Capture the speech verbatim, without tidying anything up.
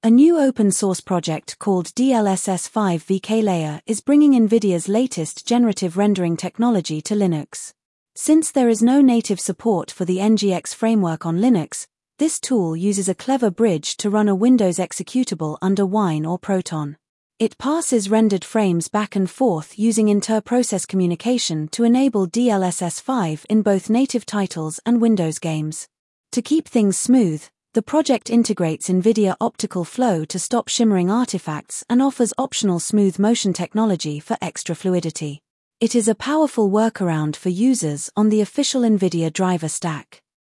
A new open-source project called D L S S five V K Layer is bringing NVIDIA's latest generative rendering technology to Linux. Since there is no native support for the N G X framework on Linux, this tool uses a clever bridge to run a Windows executable under Wine or Proton. It passes rendered frames back and forth using inter-process communication to enable D L S S five in both native titles and Windows games. To keep things smooth, the project integrates NVIDIA Optical Flow to stop shimmering artifacts and offers optional smooth motion technology for extra fluidity. It is a powerful workaround for users on the official NVIDIA driver stack.